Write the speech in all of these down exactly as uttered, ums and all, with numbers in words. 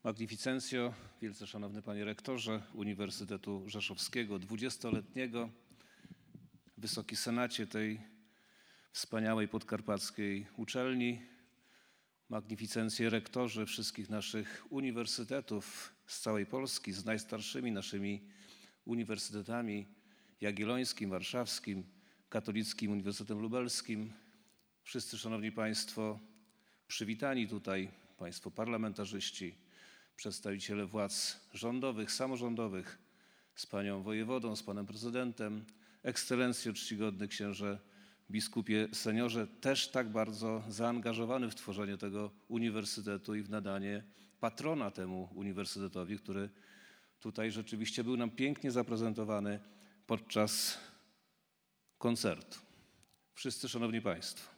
Magnificencjo, wielce szanowny panie rektorze Uniwersytetu Rzeszowskiego, dwudziestoletniego, Wysoki Senacie tej wspaniałej podkarpackiej uczelni, magnificencje rektorzy wszystkich naszych uniwersytetów z całej Polski, z najstarszymi naszymi uniwersytetami Jagiellońskim, Warszawskim, Katolickim Uniwersytetem Lubelskim. Wszyscy szanowni państwo przywitani tutaj, państwo parlamentarzyści, przedstawiciele władz rządowych, samorządowych, z panią wojewodą, z panem prezydentem, ekscelencjo, czcigodny księże biskupie seniorze, też tak bardzo zaangażowany w tworzenie tego uniwersytetu i w nadanie patrona temu uniwersytetowi, który tutaj rzeczywiście był nam pięknie zaprezentowany podczas koncertu. Wszyscy szanowni państwo,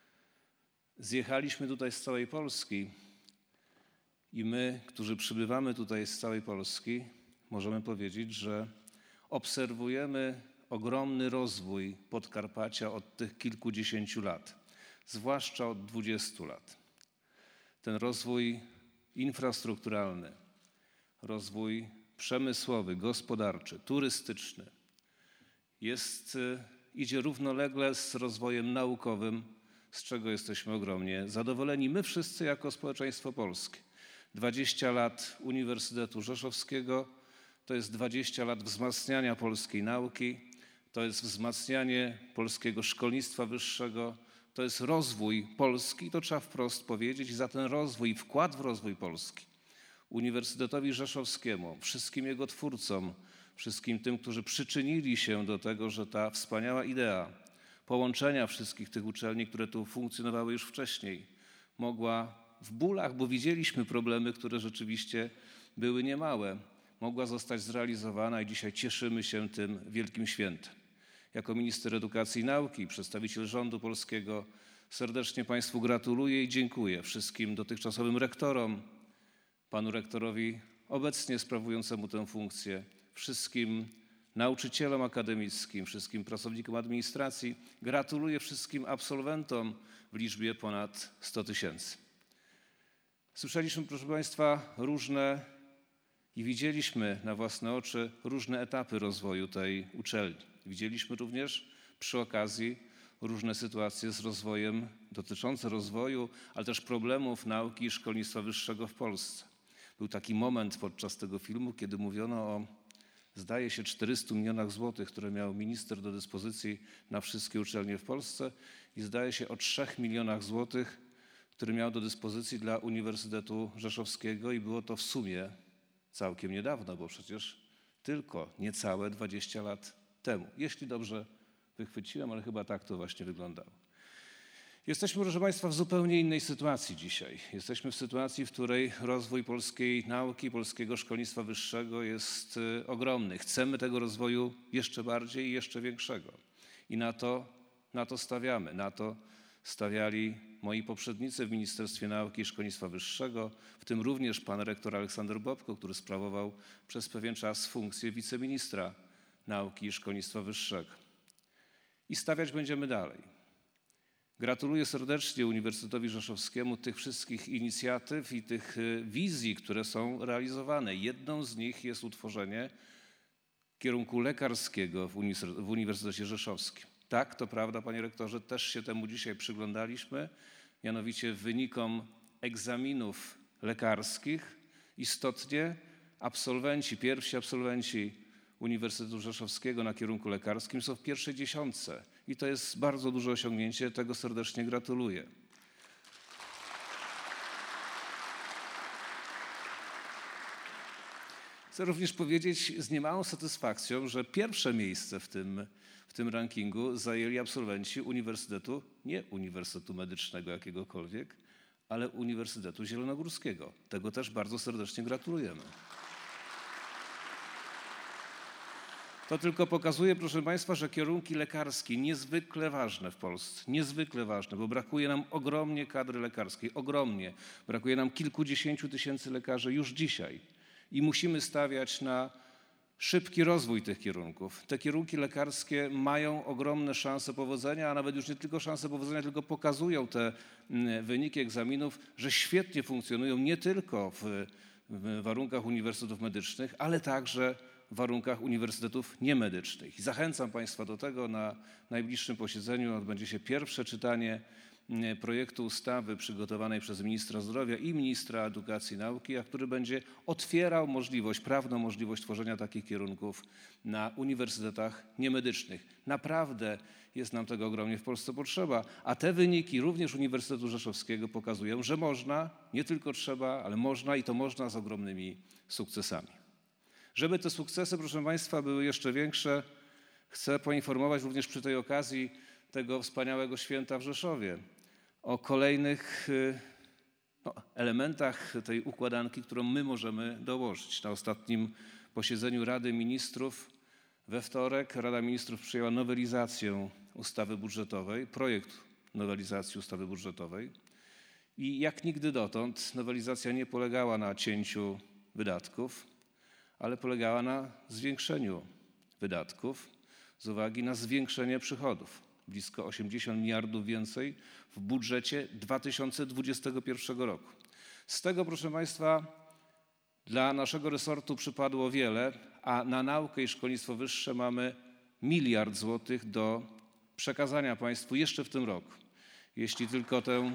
zjechaliśmy tutaj z całej Polski i my, którzy przybywamy tutaj z całej Polski, możemy powiedzieć, że obserwujemy ogromny rozwój Podkarpacia od tych kilkudziesięciu lat, zwłaszcza od dwudziestu lat. Ten rozwój infrastrukturalny, rozwój przemysłowy, gospodarczy, turystyczny jest, idzie równolegle z rozwojem naukowym, z czego jesteśmy ogromnie zadowoleni. My wszyscy jako społeczeństwo polskie. dwadzieścia lat Uniwersytetu Rzeszowskiego to jest dwadzieścia lat wzmacniania polskiej nauki, to jest wzmacnianie polskiego szkolnictwa wyższego, to jest rozwój Polski, to trzeba wprost powiedzieć, i za ten rozwój, wkład w rozwój Polski Uniwersytetowi Rzeszowskiemu, wszystkim jego twórcom, wszystkim tym, którzy przyczynili się do tego, że ta wspaniała idea połączenia wszystkich tych uczelni, które tu funkcjonowały już wcześniej, mogła w bólach, bo widzieliśmy problemy, które rzeczywiście były niemałe, mogła zostać zrealizowana i dzisiaj cieszymy się tym wielkim świętem. Jako minister edukacji i nauki, przedstawiciel rządu polskiego serdecznie państwu gratuluję i dziękuję wszystkim dotychczasowym rektorom, panu rektorowi obecnie sprawującemu tę funkcję, wszystkim nauczycielom akademickim, wszystkim pracownikom administracji. Gratuluję wszystkim absolwentom w liczbie ponad stu tysięcy. Słyszeliśmy, proszę państwa, różne i widzieliśmy na własne oczy różne etapy rozwoju tej uczelni. Widzieliśmy również przy okazji różne sytuacje z rozwojem, dotyczące rozwoju, ale też problemów nauki i szkolnictwa wyższego w Polsce. Był taki moment podczas tego filmu, kiedy mówiono o, zdaje się, czterystu milionach złotych, które miał minister do dyspozycji na wszystkie uczelnie w Polsce i zdaje się o trzech milionach złotych, który miał do dyspozycji dla Uniwersytetu Rzeszowskiego i było to w sumie całkiem niedawno, bo przecież tylko niecałe dwadzieścia lat temu. Jeśli dobrze wychwyciłem, ale chyba tak to właśnie wyglądało. Jesteśmy, proszę państwa, w zupełnie innej sytuacji dzisiaj. Jesteśmy w sytuacji, w której rozwój polskiej nauki, polskiego szkolnictwa wyższego jest ogromny. Chcemy tego rozwoju jeszcze bardziej i jeszcze większego. I na to, na to stawiamy, na to stawiali moi poprzednicy w Ministerstwie Nauki i Szkolnictwa Wyższego, w tym również pan rektor Aleksander Bobko, który sprawował przez pewien czas funkcję wiceministra nauki i szkolnictwa wyższego. I stawiać będziemy dalej. Gratuluję serdecznie Uniwersytetowi Rzeszowskiemu tych wszystkich inicjatyw i tych wizji, które są realizowane. Jedną z nich jest utworzenie kierunku lekarskiego w Uniwersytecie Rzeszowskim. Tak, to prawda, panie rektorze, też się temu dzisiaj przyglądaliśmy, mianowicie wynikom egzaminów lekarskich istotnie absolwenci, pierwsi absolwenci Uniwersytetu Rzeszowskiego na kierunku lekarskim są w pierwszej dziesiątce i to jest bardzo duże osiągnięcie, tego serdecznie gratuluję. Chcę również powiedzieć z niemałą satysfakcją, że pierwsze miejsce w tym, w tym rankingu zajęli absolwenci Uniwersytetu, nie Uniwersytetu Medycznego jakiegokolwiek, ale Uniwersytetu Zielonogórskiego. Tego też bardzo serdecznie gratulujemy. To tylko pokazuje, proszę państwa, że kierunki lekarskie niezwykle ważne w Polsce, niezwykle ważne, bo brakuje nam ogromnie kadry lekarskiej, ogromnie. Brakuje nam kilkudziesięciu tysięcy lekarzy już dzisiaj i musimy stawiać na szybki rozwój tych kierunków. Te kierunki lekarskie mają ogromne szanse powodzenia, a nawet już nie tylko szanse powodzenia, tylko pokazują te wyniki egzaminów, że świetnie funkcjonują nie tylko w w warunkach uniwersytetów medycznych, ale także w warunkach uniwersytetów niemedycznych. I zachęcam Państwa do tego. Na najbliższym posiedzeniu odbędzie się pierwsze czytanie projektu ustawy przygotowanej przez ministra zdrowia i ministra edukacji i nauki, a który będzie otwierał możliwość, prawną możliwość tworzenia takich kierunków na uniwersytetach niemedycznych. Naprawdę jest nam tego ogromnie w Polsce potrzeba, a te wyniki również Uniwersytetu Rzeszowskiego pokazują, że można, nie tylko trzeba, ale można i to można z ogromnymi sukcesami. Żeby te sukcesy, proszę Państwa, były jeszcze większe, chcę poinformować również przy tej okazji tego wspaniałego święta w Rzeszowie o kolejnych no, elementach tej układanki, którą my możemy dołożyć. Na ostatnim posiedzeniu Rady Ministrów we wtorek Rada Ministrów przyjęła nowelizację ustawy budżetowej, projekt nowelizacji ustawy budżetowej i jak nigdy dotąd nowelizacja nie polegała na cięciu wydatków, ale polegała na zwiększeniu wydatków z uwagi na zwiększenie przychodów. Blisko osiemdziesiąt miliardów więcej w budżecie dwa tysiące dwudziestego pierwszego roku. Z tego, proszę Państwa, dla naszego resortu przypadło wiele, a na naukę i szkolnictwo wyższe mamy miliard złotych do przekazania Państwu jeszcze w tym roku. Jeśli tylko tę,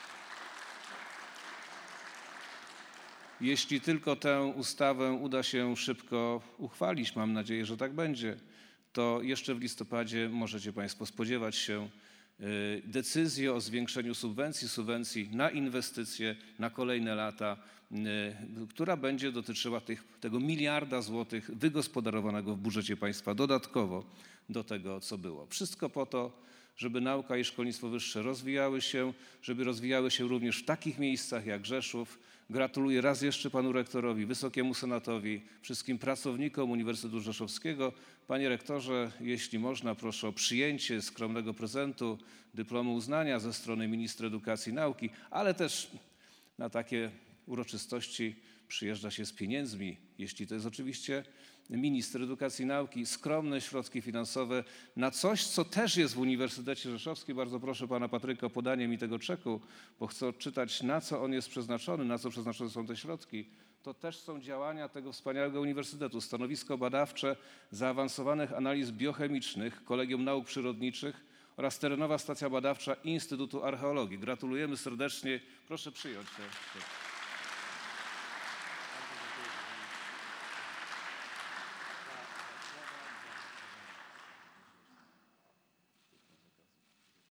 jeśli tylko tę ustawę uda się szybko uchwalić, mam nadzieję, że tak będzie, to jeszcze w listopadzie możecie Państwo spodziewać się decyzji o zwiększeniu subwencji, subwencji na inwestycje na kolejne lata, która będzie dotyczyła tych, tego miliarda złotych wygospodarowanego w budżecie państwa dodatkowo do tego, co było. Wszystko po to, żeby nauka i szkolnictwo wyższe rozwijały się, żeby rozwijały się również w takich miejscach jak Rzeszów. Gratuluję raz jeszcze panu rektorowi, Wysokiemu Senatowi, wszystkim pracownikom Uniwersytetu Rzeszowskiego. Panie rektorze, jeśli można, proszę o przyjęcie skromnego prezentu, dyplomu uznania ze strony ministra edukacji i nauki, ale też na takie uroczystości przyjeżdża się z pieniędzmi, jeśli to jest oczywiście minister edukacji i nauki, skromne środki finansowe na coś, co też jest w Uniwersytecie Rzeszowskim. Bardzo proszę pana Patryka o podanie mi tego czeku, bo chcę odczytać, na co on jest przeznaczony, na co przeznaczone są te środki. To też są działania tego wspaniałego uniwersytetu. Stanowisko badawcze zaawansowanych analiz biochemicznych Kolegium Nauk Przyrodniczych oraz terenowa stacja badawcza Instytutu Archeologii. Gratulujemy serdecznie. Proszę przyjąć te.